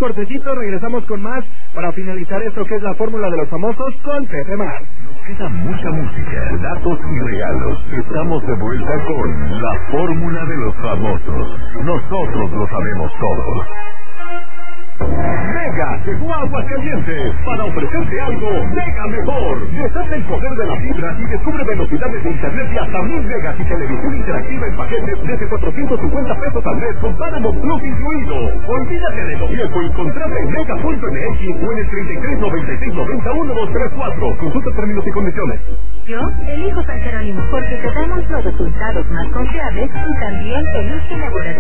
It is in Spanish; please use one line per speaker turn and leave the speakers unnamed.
cortecito, regresamos con más para finalizar esto que es la fórmula de los famosos con Pepe Mar.
Nos queda mucha música, datos y regalos. Estamos de vuelta con la fórmula de los famosos. Nosotros lo sabemos todos. Mega llegó a Aguascalientes para ofrecerte algo mega mejor. Desata el poder de la fibra y descubre velocidades de internet de hasta 1000 megas y televisión interactiva en paquetes desde 450 pesos al mes con Paramount Plus incluido. Olvídate de lo viejo y contrata en mega.mx o en el 3396901234. Consulta términos y condiciones.
Yo elijo San Jerónimo porque te damos los resultados más confiables y también el uso laboratorio.